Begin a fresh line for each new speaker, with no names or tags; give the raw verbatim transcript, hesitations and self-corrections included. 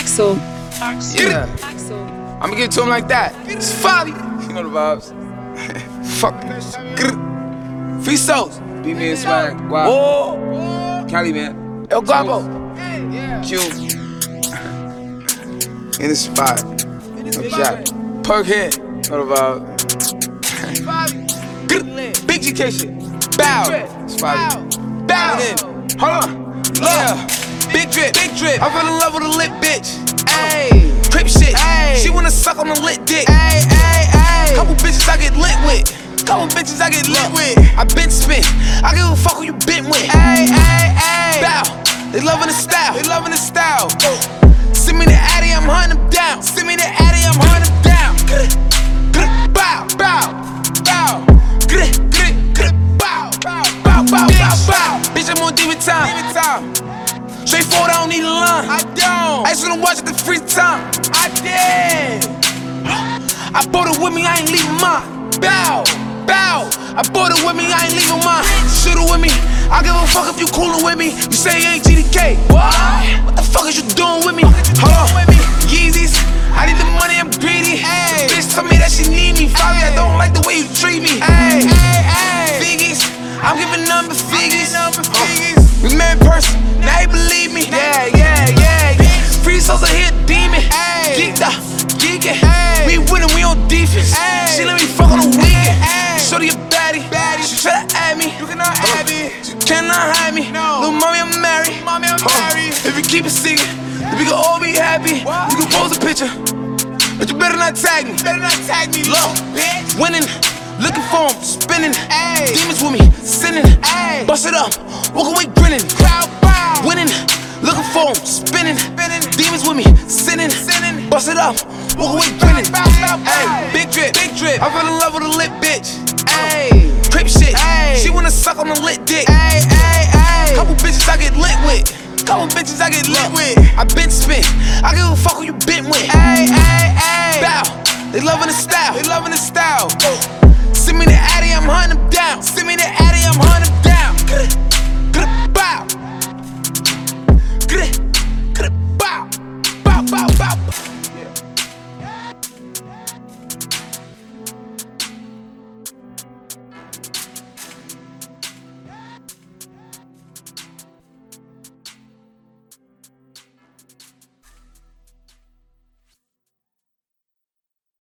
Axel.
Yeah.
Axel.
I'ma give it to him like that. It's folly. You know the vibes. Fuck. Free souls. Beat me and swag. Wow. Oh. Cali, man. El Guapo. Q. In the spot. No jack. Perk head. Know the vibes. Big G K shit. Bow. It's folly. Bow. Then. Hold on. Yeah. Big drip. Big drip. I fell in love with a lit bitch. Ayy. Crip shit. Ay. She wanna suck on a lit dick. Ay, ay, ay. Couple bitches I get lit with. Couple bitches I get lit with. I been spent. I give a fuck who you been with. Ay, ay, ay. Bow. They loving the style. They loving the style. Send me the Addy, I'm hunting them down. Send me the Addy, I'm hunting them down. Bow, bow, bow. Bow, bow, bow, bow, bow. Bitch, I'm on demon time. Demon time. Straightforward, I don't need a line. I don't. I just wanna watch it the free time. I did. I bought it with me, I ain't leaving mine. Bow, bow. I bought it with me, I ain't leaving mine. Shoot it with me. I give a fuck if you coolin' with me. You say you ain't G D K. What? What the fuck is you doing with me? Hold on. Yeezys. I need the money, I'm greedy. Ay. Bitch told me that she need me. Fabi, I don't like the way you treat me. Ay. Ay, ay. Figgies. I'm giving number figgies. Uh, we met in person, now you believe me. Yeah, yeah, yeah, yeah. Free souls are here, demon. Ay. Geeked up, geeking. We winning, we on defense. Ay. She let me fuck on the weekend. Shorty a baddie. baddie. She try to add me. You cannot uh, have me. She cannot hide me. No. Little mommy, I'm married. Mommy, I'm uh, married. If you keep it secret, then we can all be happy. What? You can post a picture, but you better not tag me. Better not tag me, low, bitch. Winning. Looking for him, spinning. Ay. Demons with me, sinning. Ay. Bust it up, walk away grinning. Crowd bow. Winning, looking for him, spinning. spinning. Demons with me, sinning. sinning. Bust it up, walk away grinning. Bow, bow, bow. Ay. Big drip, big drip. I fell in love with a lit bitch. Ay. Crip shit. Ay. She wanna suck on a lit dick. Ay, ay, ay. Couple bitches I get lit with. Couple bitches I get lit with. I been spent. I give a fuck who you been with. Ay, ay, ay. Bow. They loving the style. They loving the style. Send me the Addy, I'm hunting them down. Send me the Addy.